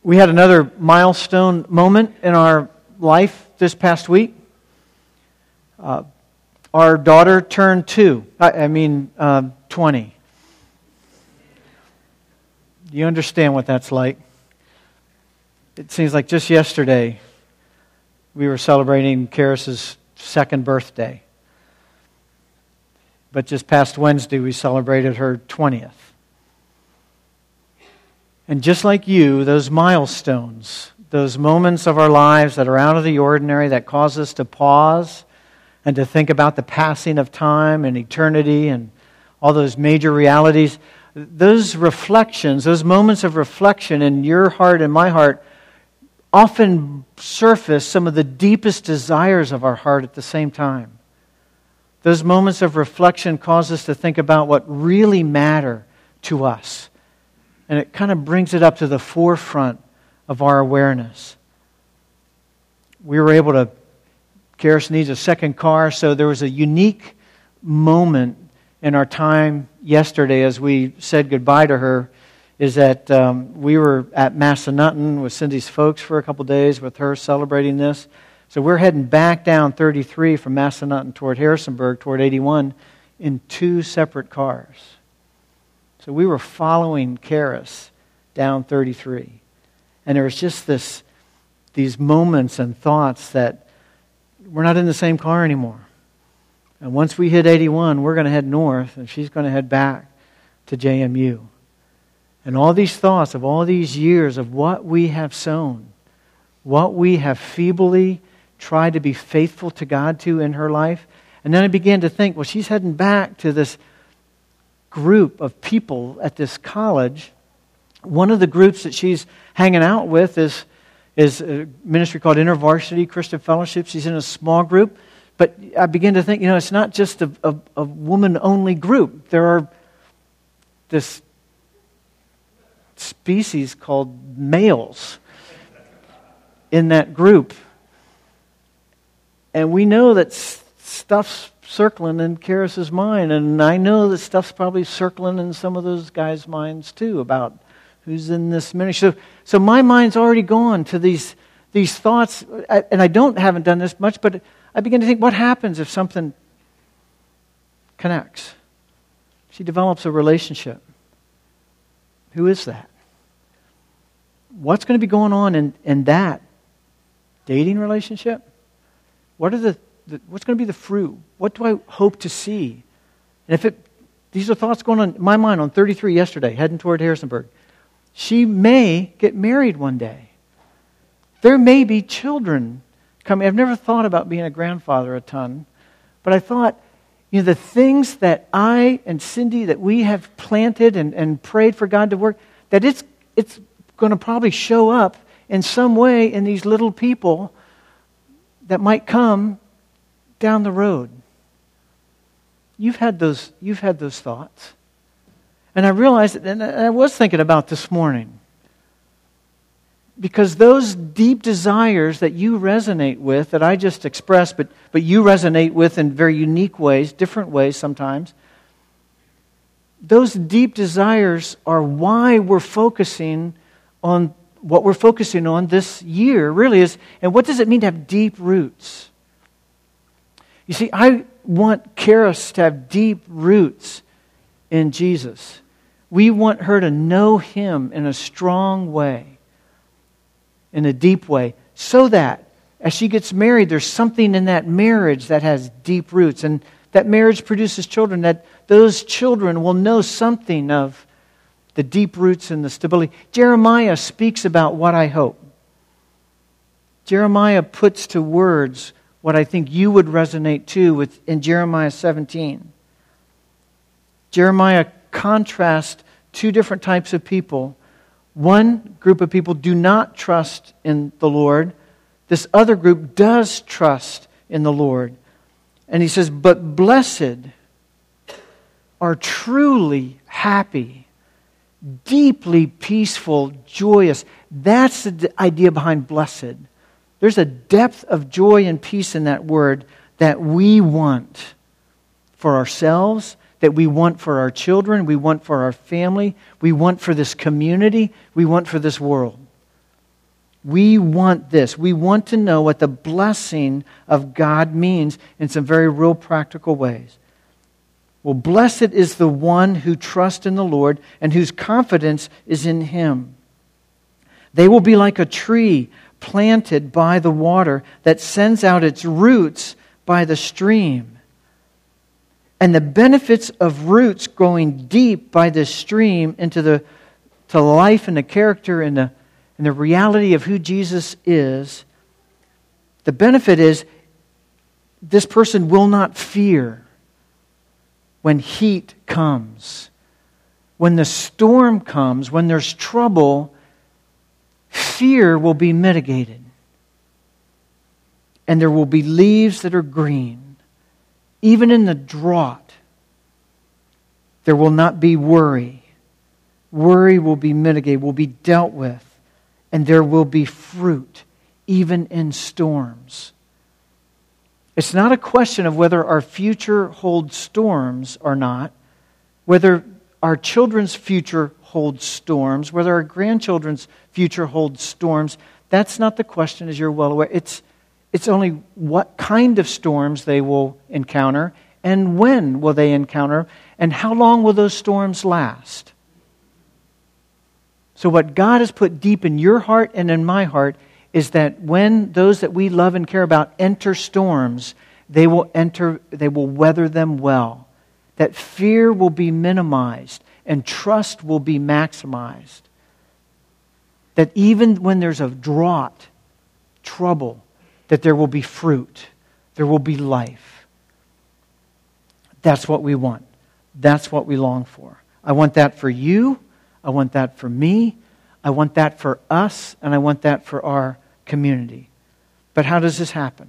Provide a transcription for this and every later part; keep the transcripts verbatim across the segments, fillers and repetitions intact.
We had another milestone moment in our life this past week. Uh, our daughter turned two. I, I mean, uh, twenty. Do you understand what that's like? It seems like just yesterday we were celebrating Karis's second birthday. But just past Wednesday we celebrated her twentieth. And just like you, those milestones, those moments of our lives that are out of the ordinary, that cause us to pause and to think about the passing of time and eternity and all those major realities, those reflections, those moments of reflection in your heart and my heart often surface some of the deepest desires of our heart at the same time. Those moments of reflection cause us to think about what really matter to us. And it kind of brings it up to the forefront of our awareness. We were able to, Karis needs a second car, so there was a unique moment in our time yesterday as we said goodbye to her, is that um, we were at Massanutten with Cindy's folks for a couple days with her celebrating this. So we're heading back down thirty-three from Massanutten toward Harrisonburg, toward eighty-one, in two separate cars. So we were following Karis down thirty-three. And there was just this, these moments and thoughts that we're not in the same car anymore. And once we hit eighty-one, we're going to head north, and she's going to head back to J M U. And all these thoughts of all these years of what we have sown, what we have feebly tried to be faithful to God to in her life. And then I began to think, well, she's heading back to this group of people at this college. One of the groups that she's hanging out with is, is a ministry called InterVarsity Christian Fellowship. She's in a small group. But I began to think, you know, it's not just a, a, a woman-only group. There are this species called males in that group. And we know that stuff's circling in Karis's mind, and I know that stuff's probably circling in some of those guys' minds too about who's in this ministry. So, so my mind's already gone to these these thoughts, and I don't haven't done this much, but I begin to think, what happens if something connects? She develops a relationship. Who is that? What's going to be going on in, in that dating relationship? What are the, the what's going to be the fruit? What do I hope to see? And if it, these are thoughts going on in my mind on thirty-three yesterday, heading toward Harrisonburg. She may get married one day. There may be children coming. I've never thought about being a grandfather a ton, but I thought, you know, the things that I and Cindy, that we have planted and, and prayed for God to work, that it's it's going to probably show up in some way in these little people that might come down the road. You've had those, you've had those thoughts. And I realized, and I was thinking about this morning, because those deep desires that you resonate with, that I just expressed, but, but you resonate with in very unique ways, different ways sometimes, those deep desires are why we're focusing on what we're focusing on this year, really is, and what does it mean to have deep roots? You see, I want Karis to have deep roots in Jesus. We want her to know Him in a strong way, in a deep way, so that as she gets married, there's something in that marriage that has deep roots, and that marriage produces children, that those children will know something of the deep roots and the stability. Jeremiah speaks about what I hope. Jeremiah puts to words what I think you would resonate to with in Jeremiah seventeen. Jeremiah contrasts two different types of people. One group of people do not trust in the Lord. This other group does trust in the Lord. And he says, but blessed are truly happy, deeply peaceful, joyous. That's the idea behind blessed. There's a depth of joy and peace in that word that we want for ourselves, that we want for our children, we want for our family, we want for this community, we want for this world. We want this. We want to know what the blessing of God means in some very real practical ways. Well, blessed is the one who trusts in the Lord and whose confidence is in Him. They will be like a tree planted by the water that sends out its roots by the stream. And the benefits of roots growing deep by this stream into the to life and the character and the, and the reality of who Jesus is, the benefit is this person will not fear when heat comes. When the storm comes, when there's trouble, fear will be mitigated. And there will be leaves that are green. Even in the drought, there will not be worry. Worry will be mitigated, will be dealt with. And there will be fruit, even in storms. It's not a question of whether our future holds storms or not, whether our children's future holds storms, whether our grandchildren's future holds storms. That's not the question, as you're well aware. It's, it's only what kind of storms they will encounter, and when will they encounter, and how long will those storms last. So what God has put deep in your heart and in my heart is that when those that we love and care about enter storms, they will enter, they will weather them well. That fear will be minimized and trust will be maximized. That even when there's a drought, trouble, that there will be fruit, there will be life. That's what we want. That's what we long for. I want that for you. I want that for me. I want that for us, and I want that for our community. But how does this happen?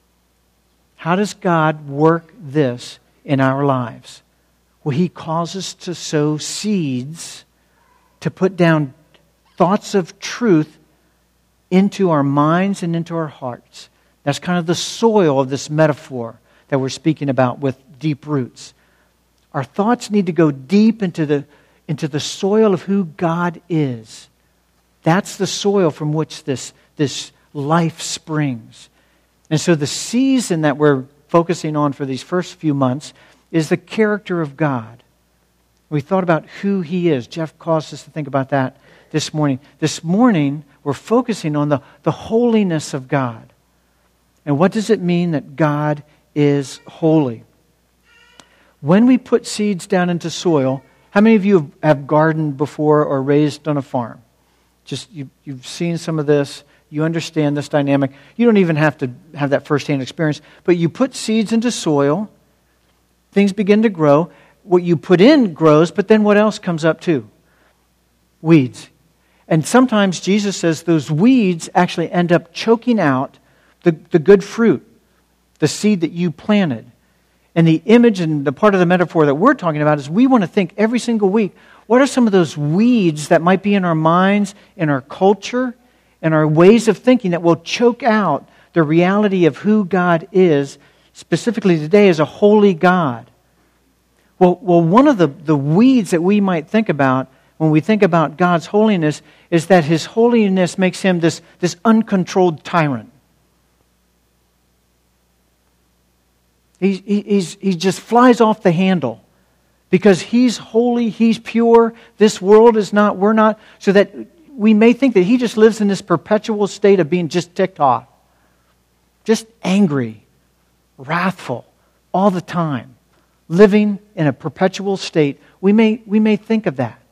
How does God work this in our lives? Well, He calls us to sow seeds, to put down thoughts of truth into our minds and into our hearts. That's kind of the soil of this metaphor that we're speaking about with deep roots. Our thoughts need to go deep into the, into the soil of who God is. That's the soil from which this, this life springs. And so the season that we're focusing on for these first few months is the character of God. We thought about who He is. Jeff caused us to think about that this morning. This morning, we're focusing on the, the holiness of God. And what does it mean that God is holy? When we put seeds down into soil, how many of you have gardened before or raised on a farm? Just you, you've seen some of this. You understand this dynamic. You don't even have to have that firsthand experience. But you put seeds into soil. Things begin to grow. What you put in grows, but then what else comes up too? Weeds. And sometimes Jesus says those weeds actually end up choking out the, the good fruit, the seed that you planted. And the image and the part of the metaphor that we're talking about is we want to think every single week, what are some of those weeds that might be in our minds, in our culture, in our ways of thinking that will choke out the reality of who God is, specifically today as a holy God? Well, well one of the, the weeds that we might think about when we think about God's holiness is that His holiness makes Him this, this uncontrolled tyrant. He, he's, he just flies off the handle because He's holy, He's pure, this world is not, we're not, so that we may think that He just lives in this perpetual state of being just ticked off, just angry, wrathful all the time, living in a perpetual state. We may, we may think of that.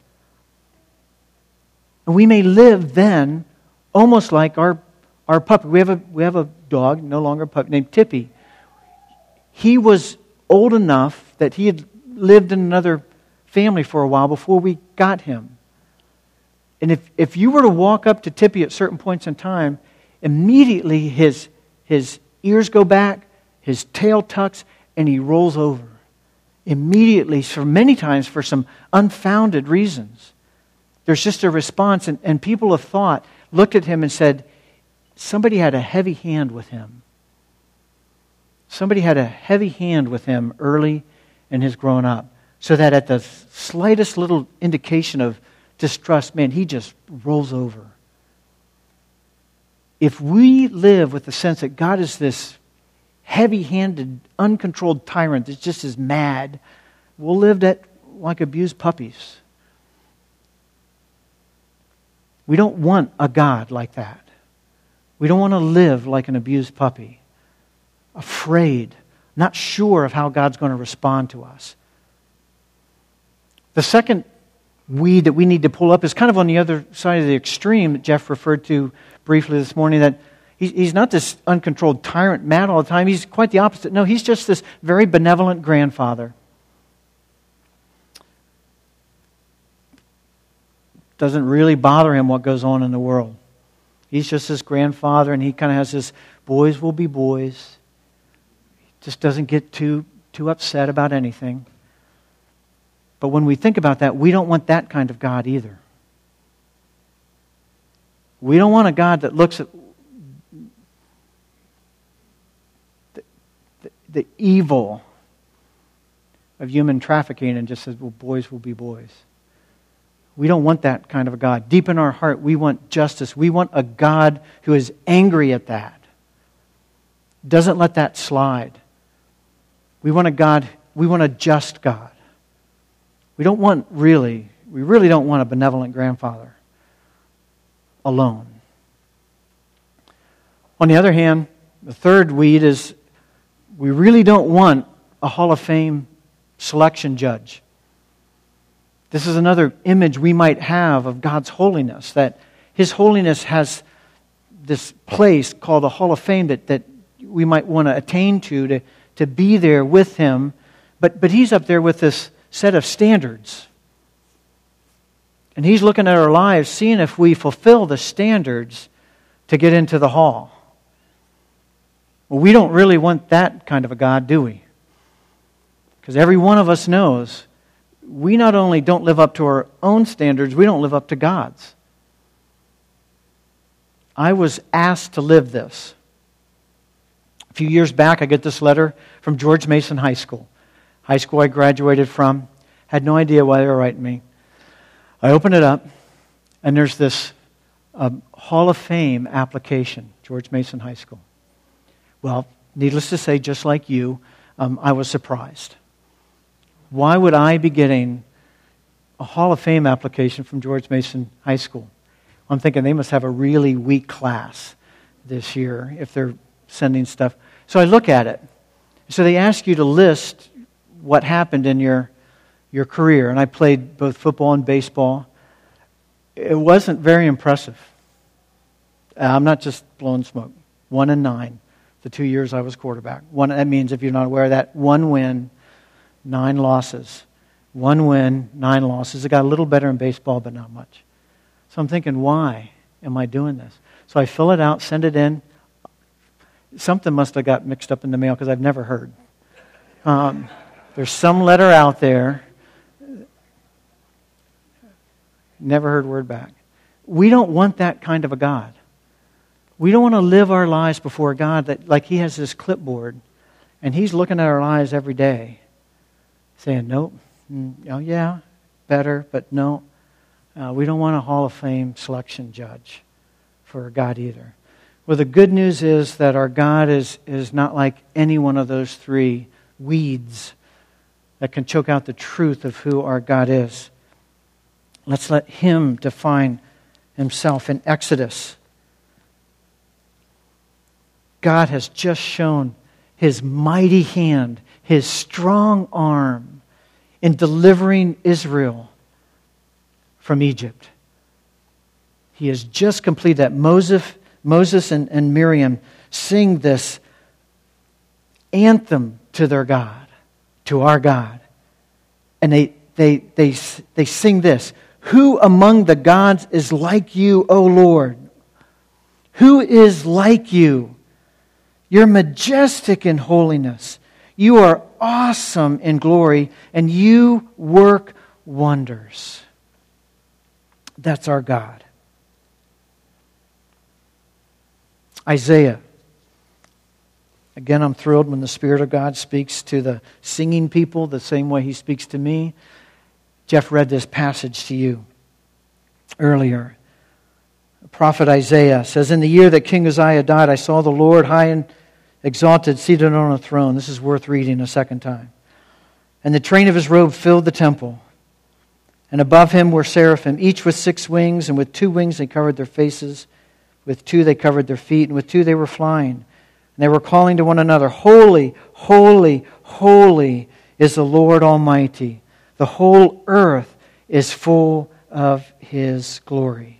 And we may live then almost like our, our puppy. We have a, we have a dog, no longer a puppy, named Tippy. He was old enough that he had lived in another family for a while before we got him. And if, if you were to walk up to Tippy at certain points in time, immediately his, his ears go back, his tail tucks, and he rolls over. Immediately, for many times for some unfounded reasons. There's just a response, and, and people have thought, looked at him and said, somebody had a heavy hand with him. Somebody had a heavy hand with him early in his growing up. So that at the slightest little indication of distrust, man, he just rolls over. if we live with the sense that God is this heavy-handed, uncontrolled tyrant that just is mad, we'll live that like abused puppies. We don't want a God like that. We don't want to live like an abused puppy, afraid, not sure of how God's going to respond to us. The second weed that we need to pull up is kind of on the other side of the extreme that Jeff referred to briefly this morning, that he's, he's not this uncontrolled tyrant mad all the time. He's quite the opposite. No, he's just this very benevolent grandfather. Doesn't really bother him what goes on in the world. He's just his grandfather, and he kind of has this, boys will be boys. He just doesn't get too, too upset about anything. But when we think about that, we don't want that kind of God either. We don't want a God that looks at the, the, the evil of human trafficking and just says, well, boys will be boys. We don't want that kind of a God. Deep in our heart, we want justice. We want a God who is angry at that. Doesn't let that slide. We want a God, we want a just God. We don't want really, we really don't want a benevolent grandfather alone. On the other hand, the third weed is we really don't want a Hall of Fame selection judge. This is another image we might have of God's holiness, that His holiness has this place called the Hall of Fame that, that we might want to attain to, to, to be there with Him. But, but He's up there with this set of standards. And He's looking at our lives, seeing if we fulfill the standards to get into the hall. Well, we don't really want that kind of a God, do we? Because every one of us knows we not only don't live up to our own standards, we don't live up to God's. I was asked to live this. A few years back, I get this letter from George Mason High School. High school I graduated from. Had no idea why they were writing me. I open it up, and there's this uh, Hall of Fame application, George Mason High School. Well, needless to say, just like you, um, I was surprised. Why would I be getting a Hall of Fame application from George Mason High School? I'm thinking they must have a really weak class this year if they're sending stuff. So I look at it. So they ask you to list what happened in your, your career. And I played both football and baseball. It wasn't very impressive. I'm not just blowing smoke. One and nine, the two years I was quarterback. One, that means, if you're not aware of that, one win, nine losses. One win, nine losses. It got a little better in baseball, but not much. So I'm thinking, why am I doing this? So I fill it out, send it in. Something must have got mixed up in the mail because I've never heard. Um, there's some letter out there. Never heard word back. We don't want that kind of a God. We don't want to live our lives before God that like He has this clipboard and He's looking at our lives every day saying, nope, mm, oh yeah, better, but no. Uh, we don't want a Hall of Fame selection judge for God either. Well, the good news is that our God is, is not like any one of those three weeds that can choke out the truth of who our God is. Let's let Him define Himself in Exodus. God has just shown His mighty hand, His strong arm in delivering Israel from Egypt. He has just completed that. Moses, Moses and, and Miriam sing this anthem to their God, to our God. And they, they, they, they sing this. Who among the gods is like you, O Lord? Who is like you? You're majestic in holiness. You are awesome in glory, and you work wonders. That's our God. Isaiah. Again, I'm thrilled when the Spirit of God speaks to the singing people the same way He speaks to me. Jeff read this passage to you earlier. prophet Isaiah says, "In the year that King Uzziah died, I saw the Lord high and exalted, seated on a throne." This is worth reading a second time. "And the train of his robe filled the temple. And above him were seraphim, each with six wings, and with two wings they covered their faces. With two they covered their feet, and with two they were flying. And they were calling to one another, 'Holy, holy, holy is the Lord Almighty. The whole earth is full of His glory.'"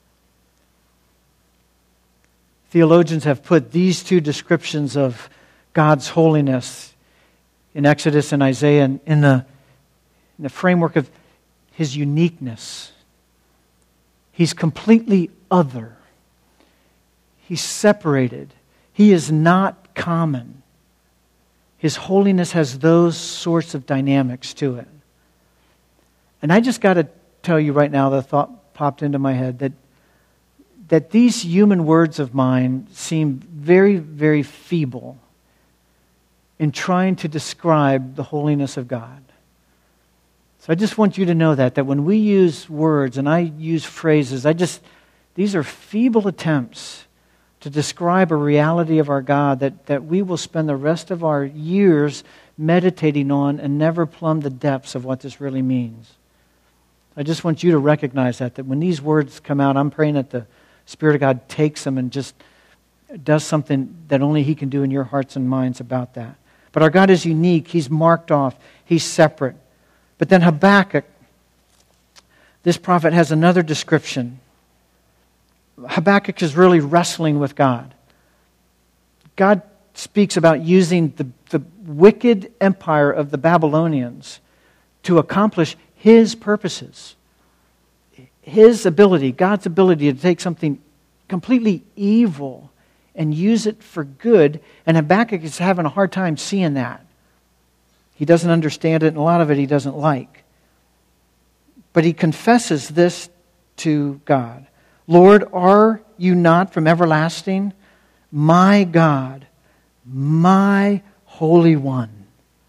Theologians have put these two descriptions of God's holiness in Exodus and Isaiah in, in, the, in the framework of His uniqueness. He's completely other. He's separated. He is not common. His holiness has those sorts of dynamics to it. And I just got to tell you right now, the thought popped into my head that that these human words of mine seem very, very feeble in trying to describe the holiness of God. So I just want you to know that, that when we use words and I use phrases, I just, these are feeble attempts to describe a reality of our God that, that we will spend the rest of our years meditating on and never plumb the depths of what this really means. I just want you to recognize that, that when these words come out, I'm praying that the Spirit of God takes them and just does something that only He can do in your hearts and minds about that. But our God is unique. He's marked off. He's separate. But then Habakkuk, this prophet, has another description. Habakkuk is really wrestling with God. God speaks about using the, the wicked empire of the Babylonians to accomplish His purposes. His ability, God's ability to take something completely evil and use it for good. And Habakkuk is having a hard time seeing that. He doesn't understand it, and a lot of it he doesn't like. But he confesses this to God. "Lord, are you not from everlasting? My God, my Holy One.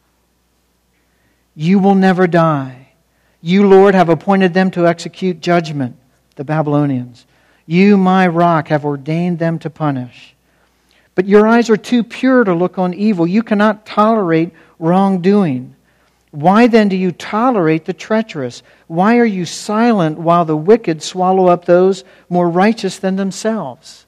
You will never die. You, Lord, have appointed them to execute judgment," the Babylonians. "You, my rock, have ordained them to punish. But your eyes are too pure to look on evil. You cannot tolerate wrongdoing. Why then do you tolerate the treacherous? Why are you silent while the wicked swallow up those more righteous than themselves?"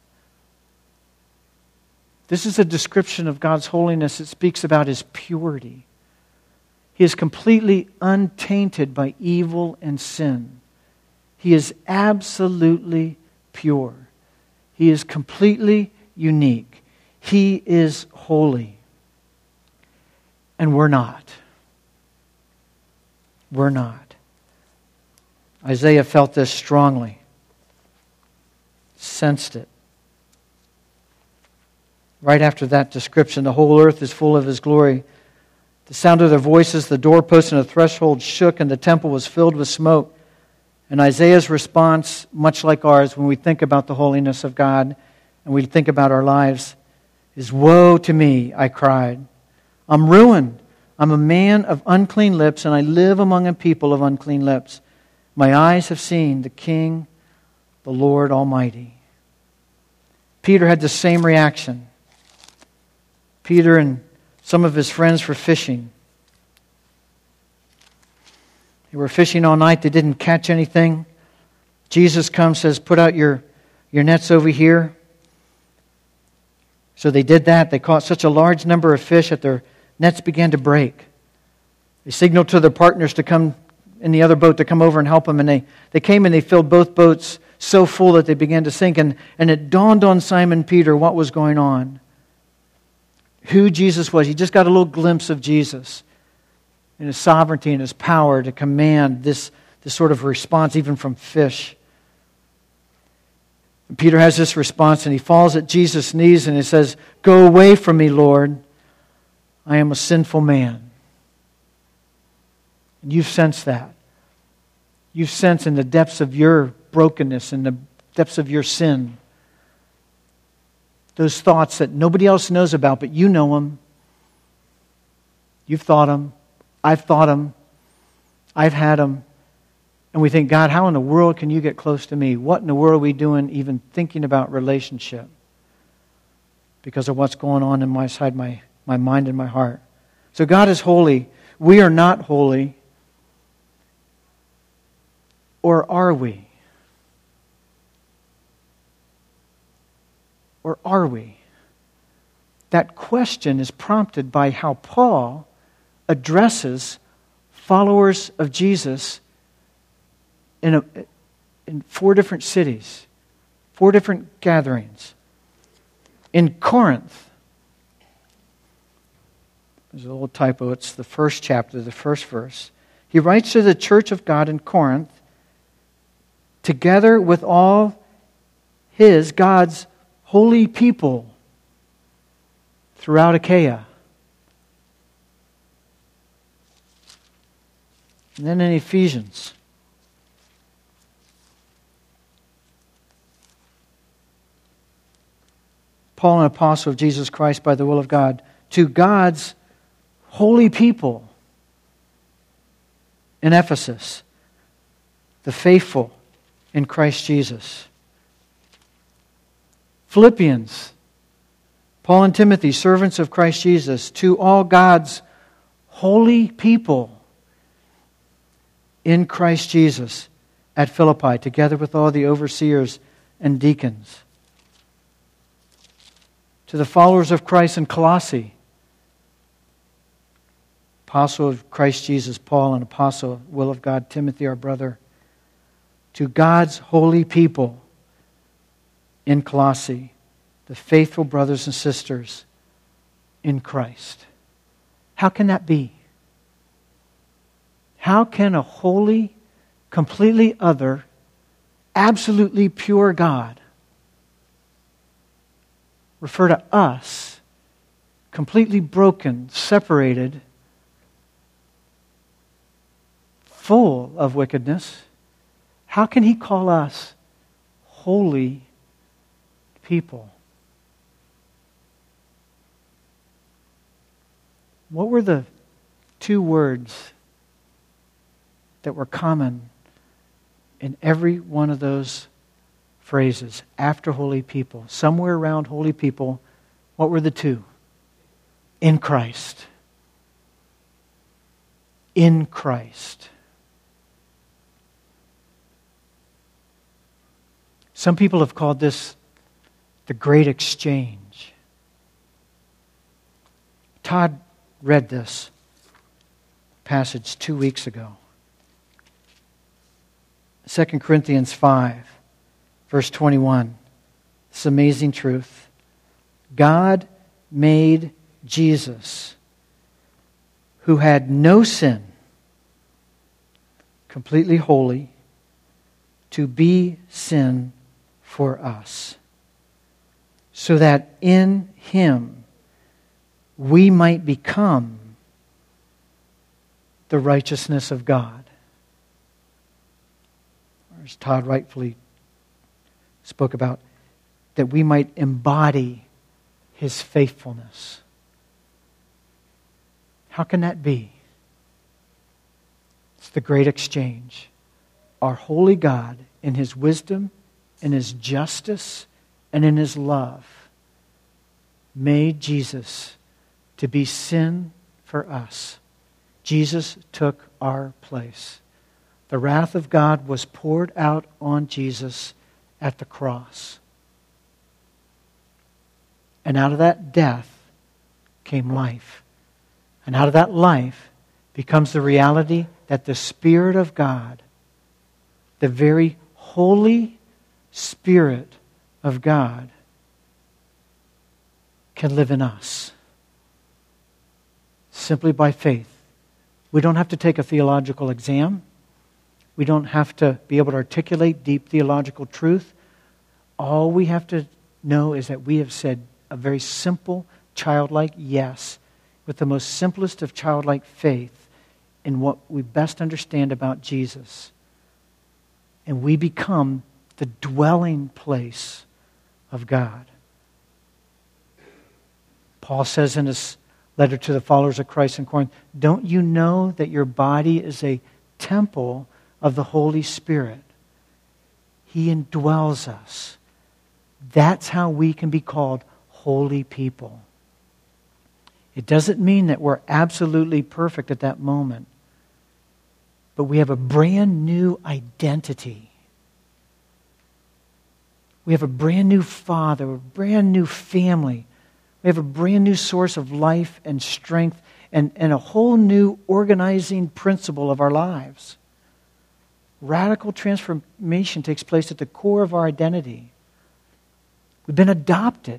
This is a description of God's holiness. It speaks about His purity. He is completely untainted by evil and sin. He is absolutely pure. He is completely unique. He is holy. And we're not. We're not. Isaiah felt this strongly. Sensed it. Right after that description, the whole earth is full of His glory. The sound of their voices, the doorposts and the threshold shook, and the temple was filled with smoke. And Isaiah's response, much like ours when we think about the holiness of God and we think about our lives, is, "Woe to me," I cried. "I'm ruined. I'm a man of unclean lips, and I live among a people of unclean lips. My eyes have seen the King, the Lord Almighty." Peter had the same reaction. Peter and some of his friends were fishing. They were fishing all night. They didn't catch anything. Jesus comes, says, "Put out your, your nets over here." So they did that. They caught such a large number of fish that their nets began to break. They signaled to their partners to come in the other boat to come over and help them. And they, they came and they filled both boats so full that they began to sink. And, and it dawned on Simon Peter what was going on. Who Jesus was. He just got a little glimpse of Jesus and His sovereignty and His power to command this, this sort of response even from fish. And Peter has this response and he falls at Jesus' knees and he says, "Go away from me, Lord. I am a sinful man." And you've sensed that. You've sensed in the depths of your brokenness, in the depths of your sin, those thoughts that nobody else knows about, but you know them. You've thought them. I've thought them. I've had them. And we think, God, how in the world can you get close to me? What in the world are we doing even thinking about relationship? Because of what's going on in my side, my, my mind and my heart. So God is holy. We are not holy. Or are we? Or are we? That question is prompted by how Paul addresses followers of Jesus in, a, in four different cities, four different gatherings. In Corinth, there's a little typo, it's the first chapter, the first verse. He writes to the church of God in Corinth, together with all his, God's holy people throughout Achaia. And then in Ephesians, Paul, an apostle of Jesus Christ by the will of God, to God's holy people in Ephesus, the faithful in Christ Jesus. Philippians, Paul and Timothy, servants of Christ Jesus, to all God's holy people in Christ Jesus at Philippi, together with all the overseers and deacons. To the followers of Christ in Colossae, apostle of Christ Jesus, Paul, and apostle, will of God, Timothy, our brother. To God's holy people in Colossae, the faithful brothers and sisters in Christ. How can that be? How can a holy, completely other, absolutely pure God refer to us, completely broken, separated, full of wickedness? How can He call us holy people? What were the two words that were common in every one of those phrases? After holy people, somewhere around holy people, what were the two? In Christ. In Christ. Some people have called this the Great Exchange. Todd read this passage two weeks ago. Second Corinthians five, verse twenty-one. This amazing truth. God made Jesus, who had no sin, completely holy, to be sin for us, so that in Him we might become the righteousness of God. Or as Todd rightfully spoke about, that we might embody His faithfulness. How can that be? It's the great exchange. Our holy God, in His wisdom, in His justice, and in His love, made Jesus to be sin for us. Jesus took our place. The wrath of God was poured out on Jesus at the cross. And out of that death came life. And out of that life becomes the reality that the Spirit of God, the very Holy Spirit of God, can live in us. Simply by faith. We don't have to take a theological exam. We don't have to be able to articulate deep theological truth. All we have to know is that we have said a very simple, childlike yes, with the most simplest of childlike faith in what we best understand about Jesus. And we become the dwelling place of God. Paul says in his letter to the followers of Christ in Corinth, don't you know that your body is a temple of the Holy Spirit. He indwells us. That's how we can be called holy people. It doesn't mean that we're absolutely perfect at that moment, but we have a brand new identity. We have a brand new Father, a brand new family. We have a brand new source of life and strength and, and a whole new organizing principle of our lives. Radical transformation takes place at the core of our identity. We've been adopted.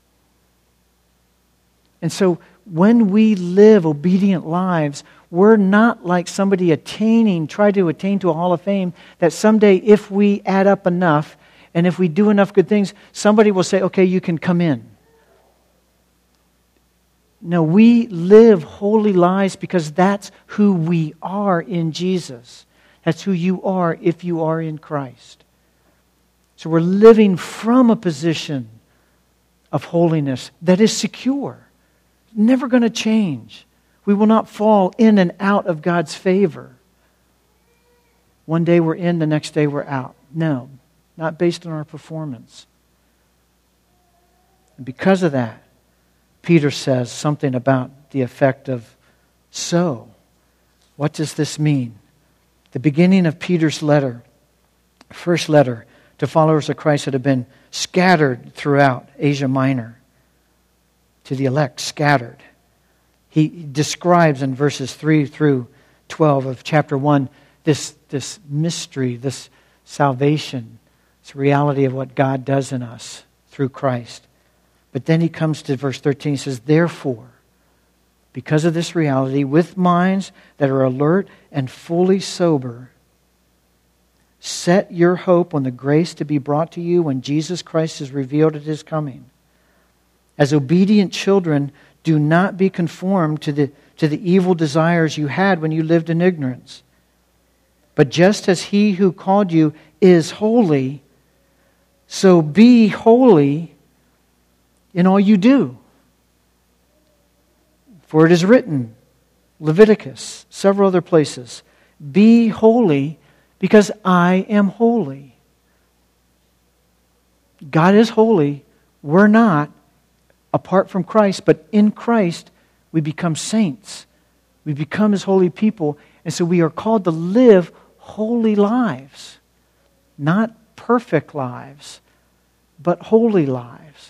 And so when we live obedient lives, we're not like somebody attaining, try to attain to a hall of fame, that someday if we add up enough and if we do enough good things, somebody will say, okay, you can come in. No, we live holy lives because that's who we are in Jesus. That's who you are if you are in Christ. So we're living from a position of holiness that is secure. Never going to change. We will not fall in and out of God's favor. One day we're in, the next day we're out. No, not based on our performance. And because of that, Peter says something about the effect of so. What does this mean? The beginning of Peter's letter, first letter to followers of Christ that have been scattered throughout Asia Minor, to the elect, scattered. He describes in verses three through twelve of chapter one this, this mystery, this salvation, this reality of what God does in us through Christ. But then he comes to verse thirteen, he says, therefore, because of this reality, with minds that are alert and fully sober, set your hope on the grace to be brought to you when Jesus Christ is revealed at His coming. As obedient children, do not be conformed to the, to the evil desires you had when you lived in ignorance. But just as He who called you is holy, so be holy in all you do. For it is written, Leviticus, several other places, be holy because I am holy. God is holy. We're not, apart from Christ, but in Christ we become saints. We become His holy people. And so we are called to live holy lives. Not perfect lives, but holy lives.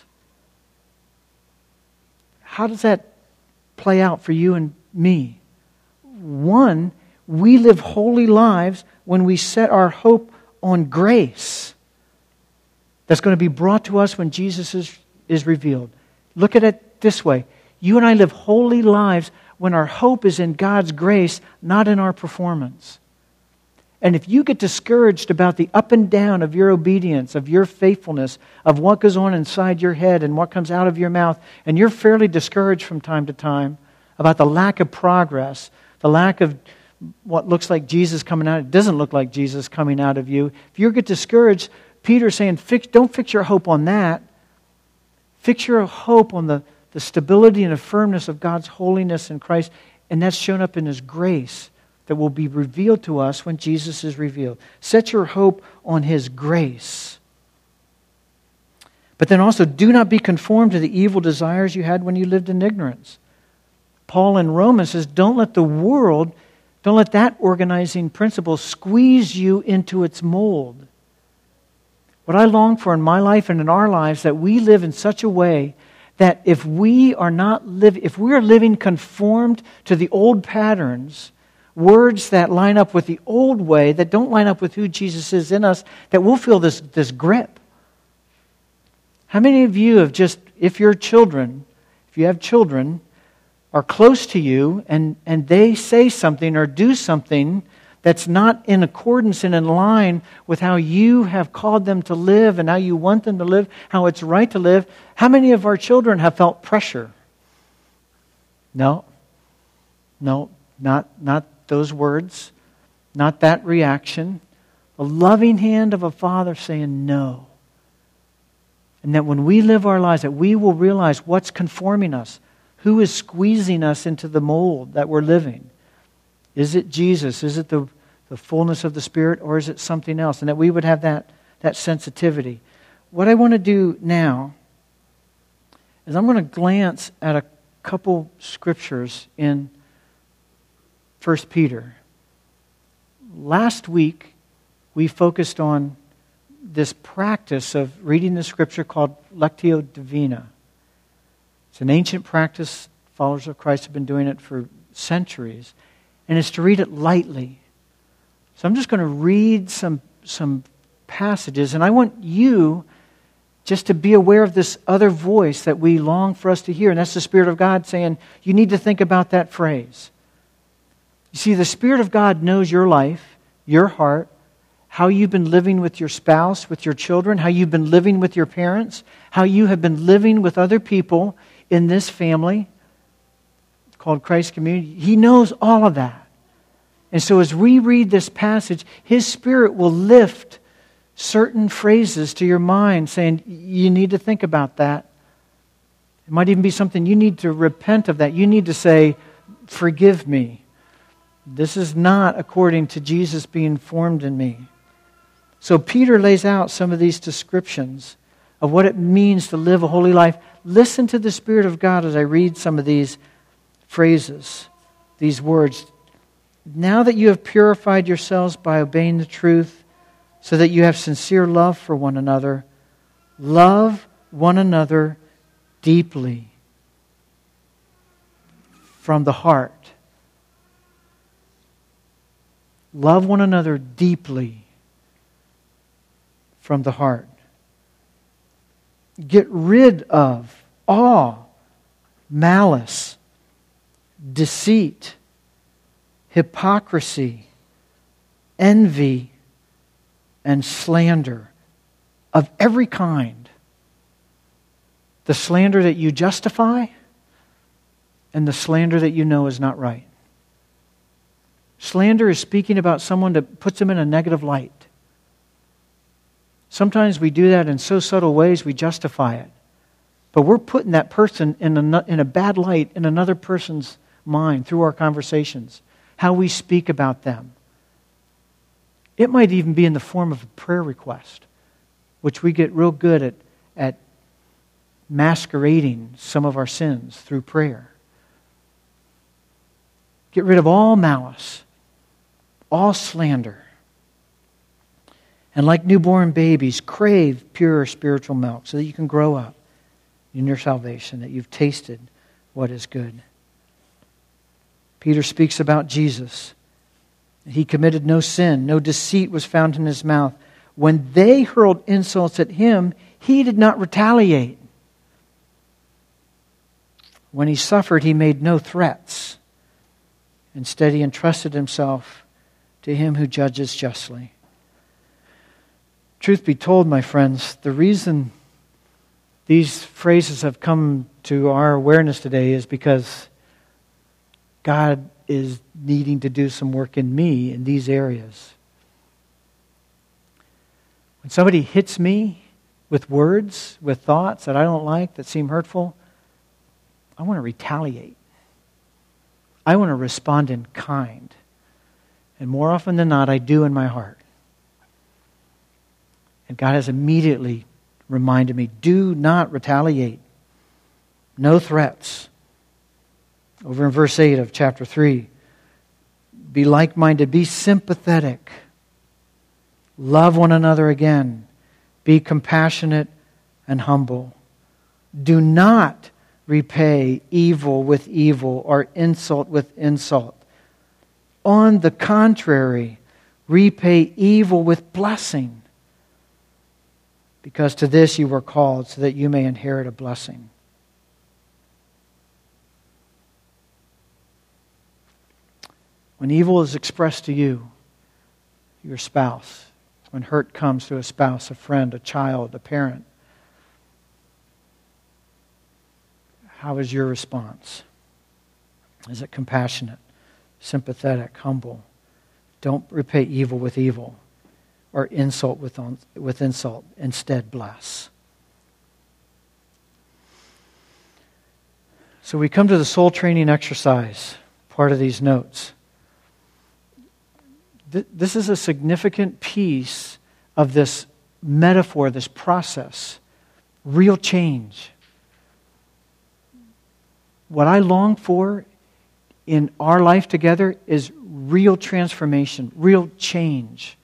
How does that play out for you and me? One, we live holy lives when we set our hope on grace that's going to be brought to us when Jesus is, is revealed. Look at it this way. You and I live holy lives when our hope is in God's grace, not in our performance. And if you get discouraged about the up and down of your obedience, of your faithfulness, of what goes on inside your head and what comes out of your mouth, and you're fairly discouraged from time to time about the lack of progress, the lack of what looks like Jesus coming out, it doesn't look like Jesus coming out of you. If you get discouraged, Peter's saying, fix, don't fix your hope on that. Fix your hope on the, the stability and the firmness of God's holiness in Christ, and that's shown up in His grace that will be revealed to us when Jesus is revealed. Set your hope on His grace. But then also, do not be conformed to the evil desires you had when you lived in ignorance. Paul in Romans says, don't let the world, don't let that organizing principle squeeze you into its mold. What I long for in my life and in our lives, that we live in such a way that if we are not live, if we are living conformed to the old patterns, words that line up with the old way, that don't line up with who Jesus is in us, that we'll feel this, this grip. How many of you have just, if your children, if you have children, are close to you and, and they say something or do something that's not in accordance and in line with how you have called them to live and how you want them to live, how it's right to live, how many of our children have felt pressure? No. No, not, not those words, not that reaction. The loving hand of a father saying no. And that when we live our lives, that we will realize what's conforming us. Who is squeezing us into the mold that we're living? Is it Jesus? Is it the, the fullness of the Spirit, or is it something else? And that we would have that, that sensitivity. What I want to do now is I'm going to glance at a couple scriptures in First Peter. Last week, we focused on this practice of reading the scripture called Lectio Divina. It's an ancient practice. Followers of Christ have been doing it for centuries. And it's to read it lightly. So I'm just going to read some, some passages, and I want you just to be aware of this other voice that we long for us to hear, and that's the Spirit of God saying, you need to think about that phrase. You see, the Spirit of God knows your life, your heart, how you've been living with your spouse, with your children, how you've been living with your parents, how you have been living with other people in this family called Christ Community. He knows all of that. And so as we read this passage, His Spirit will lift certain phrases to your mind saying, you need to think about that. It might even be something you need to repent of that. You need to say, forgive me. This is not according to Jesus being formed in me. So Peter lays out some of these descriptions of what it means to live a holy life. Listen to the Spirit of God as I read some of these phrases, these words. Now that you have purified yourselves by obeying the truth, so that you have sincere love for one another, love one another deeply from the heart. Love one another deeply from the heart. Get rid of all malice, deceit, hypocrisy, envy, and slander of every kind. The slander that you justify and the slander that you know is not right. Slander is speaking about someone that puts them in a negative light. Sometimes we do that in so subtle ways we justify it. But we're putting that person in a, in a bad light in another person's mind through our conversations, how we speak about them. It might even be in the form of a prayer request, which we get real good at, at masquerading some of our sins through prayer. Get rid of all malice, all slander. And like newborn babies, crave pure spiritual milk so that you can grow up in your salvation, that you've tasted what is good. Peter speaks about Jesus. He committed no sin. No deceit was found in His mouth. When they hurled insults at Him, He did not retaliate. When He suffered, He made no threats. Instead, He entrusted Himself to Him who judges justly. Truth be told, my friends, the reason these phrases have come to our awareness today is because God is needing to do some work in me in these areas. When somebody hits me with words, with thoughts that I don't like, that seem hurtful, I want to retaliate. I want to respond in kind. And more often than not, I do in my heart. And God has immediately reminded me, do not retaliate. No threats. Over in verse eight of chapter three, be like-minded, be sympathetic. Love one another again. Be compassionate and humble. Do not repay evil with evil or insult with insult. On the contrary, repay evil with blessing, because to this you were called, so that you may inherit a blessing. When evil is expressed to you, your spouse, when hurt comes to a spouse, a friend, a child, a parent, how is your response? Is it compassionate, sympathetic, humble? Don't repay evil with evil or insult with, with insult. Instead, bless. So we come to the soul training exercise, part of these notes. th- this is a significant piece of this metaphor, this process. Real change. What I long for in our life together is real transformation, real change.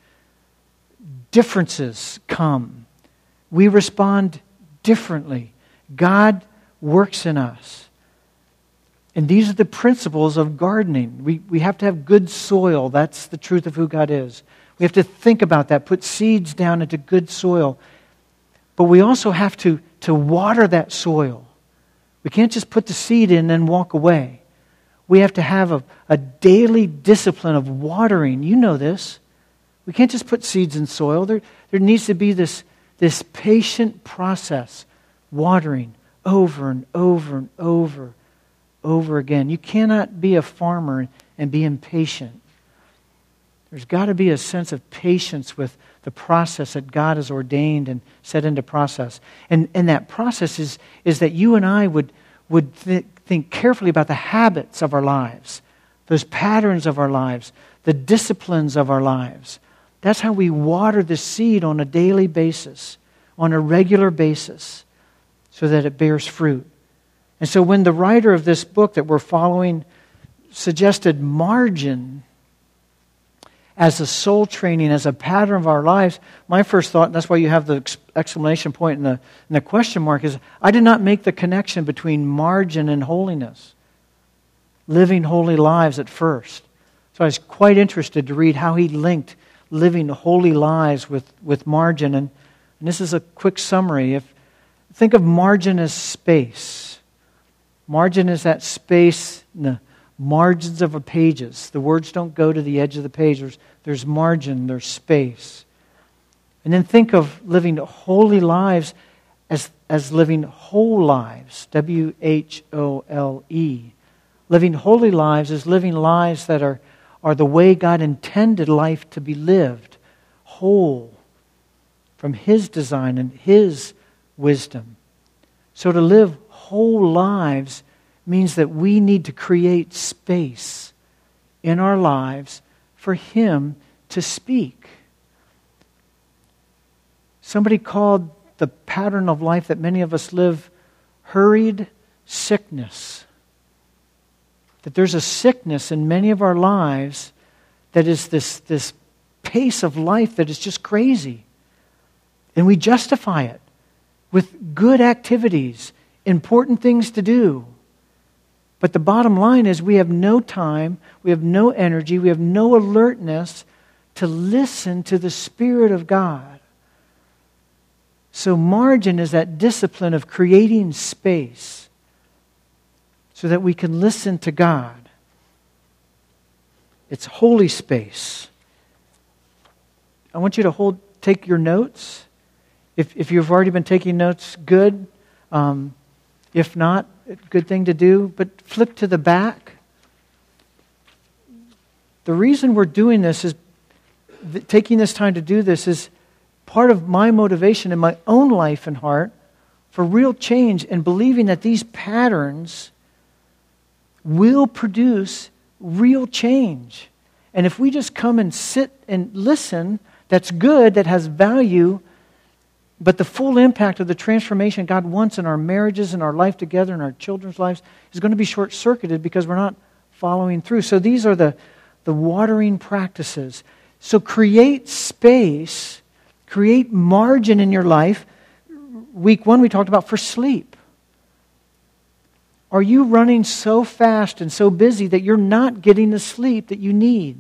Differences come. We respond differently. God works in us. And these are the principles of gardening. We, we have to have good soil. That's the truth of who God is. We have to think about that, put seeds down into good soil. But we also have to, to water that soil. We can't just put the seed in and then walk away. We have to have a, a daily discipline of watering. You know this. We can't just put seeds in soil. There, there needs to be this, this patient process, watering over and over and over, over again. You cannot be a farmer and be impatient. There's got to be a sense of patience with the process that God has ordained and set into process. And, and that process is, is that you and I would, would th- think carefully about the habits of our lives, those patterns of our lives, the disciplines of our lives. That's how we water the seed on a daily basis, on a regular basis, so that it bears fruit. And so when the writer of this book that we're following suggested margin as a soul training, as a pattern of our lives, my first thought, and that's why you have the exclamation point and the, and the question mark, is I did not make the connection between margin and holiness, living holy lives at first. So I was quite interested to read how he linked living holy lives with, with margin. And, and this is a quick summary. If think of margin as space. Margin is that space in the margins of a pages. The words don't go to the edge of the page. There's, there's margin, there's space. And then think of living holy lives as, as living whole lives. W H O L E. Living holy lives is living lives that are, are the way God intended life to be lived. Whole. From His design and His wisdom. So to live whole lives means that we need to create space in our lives for Him to speak. Somebody called the pattern of life that many of us live hurried sickness. That there's a sickness in many of our lives that is this, this pace of life that is just crazy. And we justify it with good activities, important things to do. But the bottom line is we have no time, we have no energy, we have no alertness to listen to the Spirit of God. So margin is that discipline of creating space so that we can listen to God. It's holy space. I want you to hold, take your notes. If, if you've already been taking notes, good. Um, if not, good thing to do, but flip to the back. The reason we're doing this is, th- taking this time to do this is part of my motivation in my own life and heart for real change and believing that these patterns will produce real change. And if we just come and sit and listen, that's good, that has value. But the full impact of the transformation God wants in our marriages, in our life together, in our children's lives is going to be short-circuited because we're not following through. So these are the, the watering practices. So create space, create margin in your life. Week one we talked about for sleep. Are you running so fast and so busy that you're not getting the sleep that you need?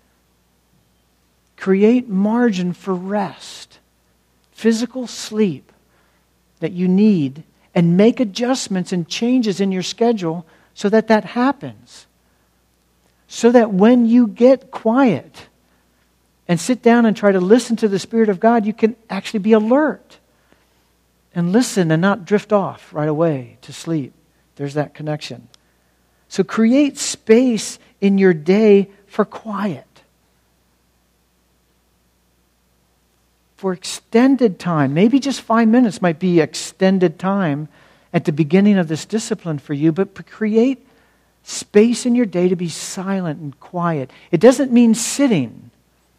Create margin for rest. Physical sleep that you need, and make adjustments and changes in your schedule so that that happens. So that when you get quiet and sit down and try to listen to the Spirit of God, you can actually be alert and listen and not drift off right away to sleep. There's that connection. So create space in your day for quiet. For extended time. Maybe just five minutes might be extended time at the beginning of this discipline for you, but create space in your day to be silent and quiet. It doesn't mean sitting.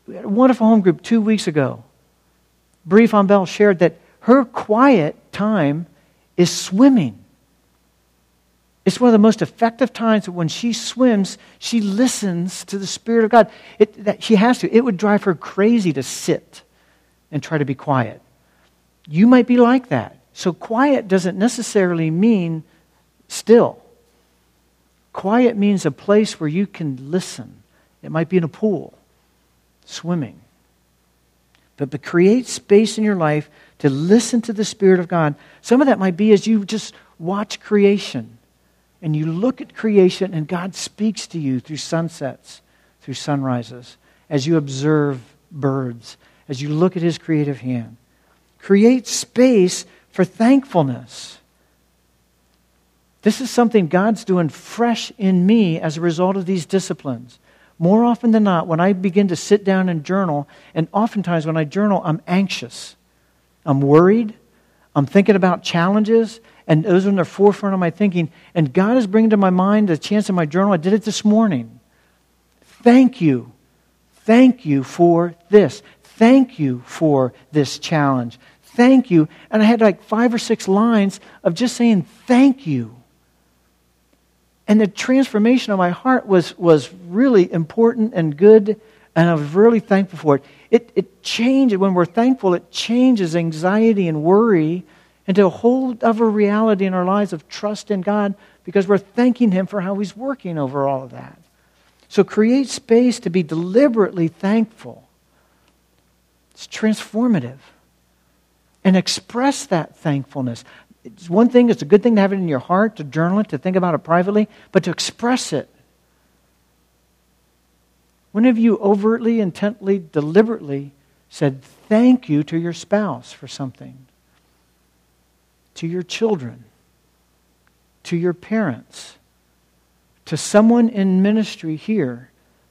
We had a wonderful home group two weeks ago. Brie Von Bell shared that her quiet time is swimming. It's one of the most effective times that when she swims, she listens to the Spirit of God. It, that she has to. It would drive her crazy to sit and try to be quiet. You might be like that. So quiet doesn't necessarily mean still. Quiet means a place where you can listen. It might be in a pool, swimming. But, but create space in your life to listen to the Spirit of God. Some of that might be as you just watch creation. And you look at creation and God speaks to you through sunsets, through sunrises, as you observe birds, as you look at His creative hand. Create space for thankfulness. This is something God's doing fresh in me as a result of these disciplines. More often than not, when I begin to sit down and journal, and oftentimes when I journal, I'm anxious. I'm worried. I'm thinking about challenges. And those are in the forefront of my thinking. And God is bringing to my mind the chance in my journal. I did it this morning. Thank you. Thank you for this. Thank you for this challenge. Thank you. And I had like five or six lines of just saying thank you. And the transformation of my heart was, was really important and good. And I was really thankful for it. It, it changed. When we're thankful, it changes anxiety and worry into a whole other reality in our lives of trust in God because we're thanking Him for how He's working over all of that. So create space to be deliberately thankful. It's transformative. And express that thankfulness. It's one thing, it's a good thing to have it in your heart, to journal it, to think about it privately, but to express it. When have you overtly, intently, deliberately said thank you to your spouse for something? To your children, to your parents, to someone in ministry here.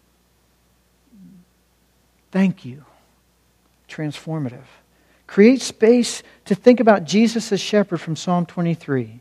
Thank you. Transformative. Create space to think about Jesus as shepherd from Psalm twenty-three.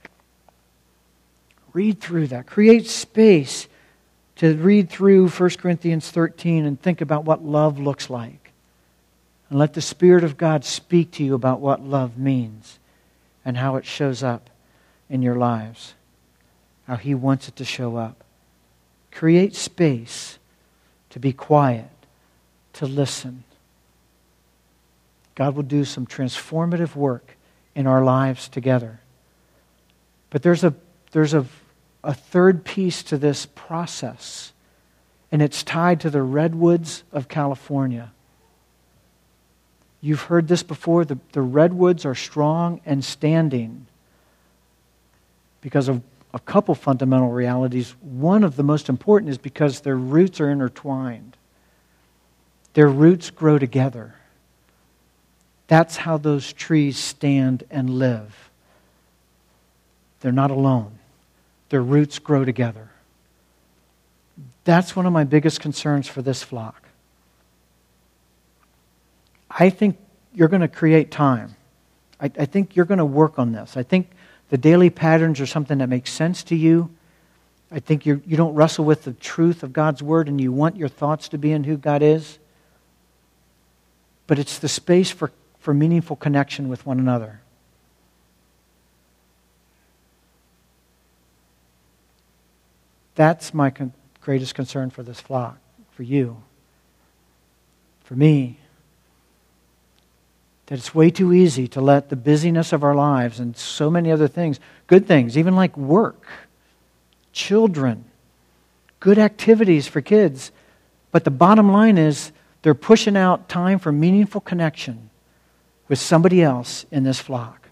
Read through that. Create space to read through First Corinthians thirteen and think about what love looks like. And let the Spirit of God speak to you about what love means. And how it shows up in your lives. How He wants it to show up. Create space to be quiet, to listen. God will do some transformative work in our lives together. But there's a there's a, a third piece to this process. And it's tied to the redwoods of California. You've heard this before. The, the redwoods are strong and standing because of a couple fundamental realities. One of the most important is because their roots are intertwined. Their roots grow together. That's how those trees stand and live. They're not alone. Their roots grow together. That's one of my biggest concerns for this flock. I think you're going to create time. I, I think you're going to work on this. I think the daily patterns are something that makes sense to you. I think you you don't wrestle with the truth of God's Word and you want your thoughts to be in who God is. But it's the space for, for meaningful connection with one another. That's my con- greatest concern for this flock, for you, for me. That it's way too easy to let the busyness of our lives and so many other things, good things, even like work, children, good activities for kids. But the bottom line is they're pushing out time for meaningful connection with somebody else in this flock.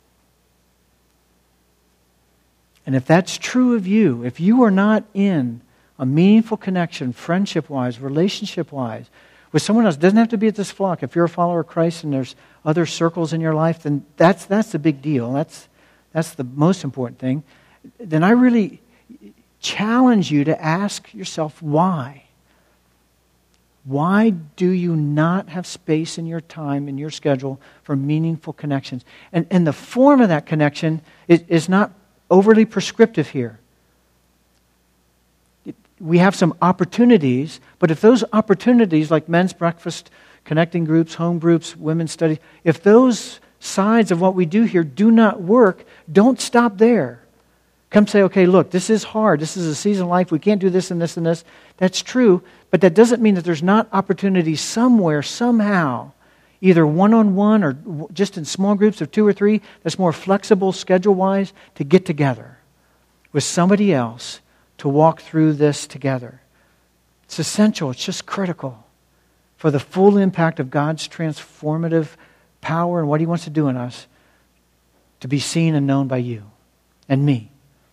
And if that's true of you, if you are not in a meaningful connection, friendship-wise, relationship-wise, with someone else, it doesn't have to be at this flock. If you're a follower of Christ and there's other circles in your life, then that's that's the big deal. That's that's the most important thing. Then I really challenge you to ask yourself why. Why do you not have space in your time, in your schedule, for meaningful connections? And, and the form of that connection is, is not overly prescriptive here. It, we have some opportunities, but if those opportunities, like men's breakfast, connecting groups, home groups, women's study, if those sides of what we do here do not work, don't stop there. Come say, okay, look, this is hard. This is a season of life. We can't do this and this and this. That's true, but that doesn't mean that there's not opportunity somewhere, somehow, either one-on-one or just in small groups of two or three, that's more flexible schedule-wise, to get together with somebody else to walk through this together. It's essential. It's just critical for the full impact of God's transformative power and what He wants to do in us to be seen and known by you and me.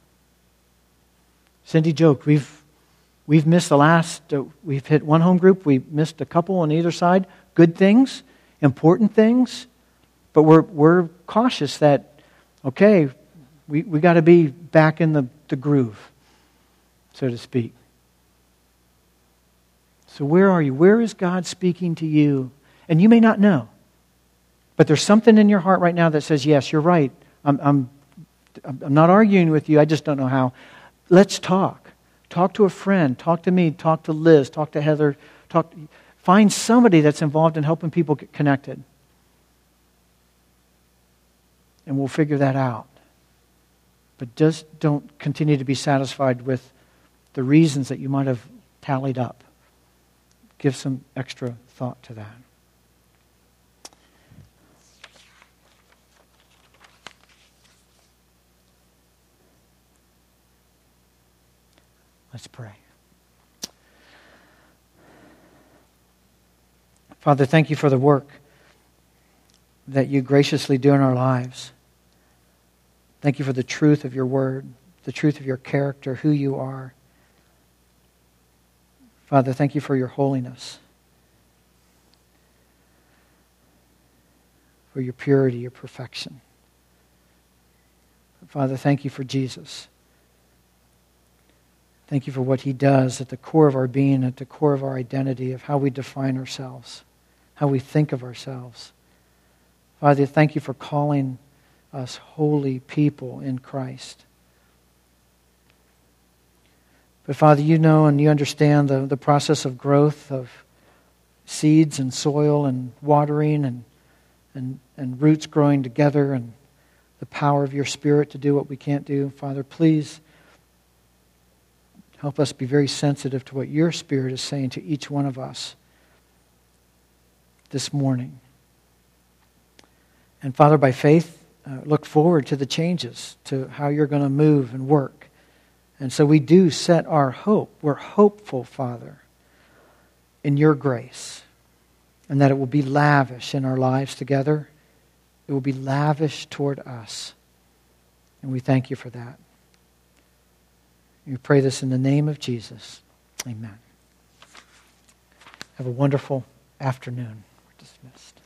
Cindy joked, we've we've missed the last, uh, we've hit one home group, we missed a couple on either side. Good things, important things, but we're we're cautious that, okay, we, we got to be back in the, the groove, so to speak. So where are you? Where is God speaking to you? And you may not know, but there's something in your heart right now that says, yes, you're right. I'm, I'm, I'm not arguing with you. I just don't know how. Let's talk. Talk to a friend. Talk to me. Talk to Liz. Talk to Heather. Talk. Find somebody that's involved in helping people get connected. And we'll figure that out. But just don't continue to be satisfied with the reasons that you might have tallied up. Give some extra thought to that. Let's pray. Father, thank you for the work that you graciously do in our lives. Thank you for the truth of your word, the truth of your character, who you are. Father, thank you for your holiness, for your purity, your perfection. Father, thank you for Jesus. Thank you for what He does at the core of our being, at the core of our identity, of how we define ourselves, how we think of ourselves. Father, thank you for calling us holy people in Christ. But Father, you know and you understand the, the process of growth of seeds and soil and watering and, and, and roots growing together and the power of your Spirit to do what we can't do. Father, please help us be very sensitive to what your Spirit is saying to each one of us this morning. And Father, by faith, uh, look forward to the changes, to how you're going to move and work. And so we do set our hope. We're hopeful, Father, in your grace, and that it will be lavish in our lives together. It will be lavish toward us. And we thank you for that. We pray this in the name of Jesus. Amen. Have a wonderful afternoon. We're dismissed.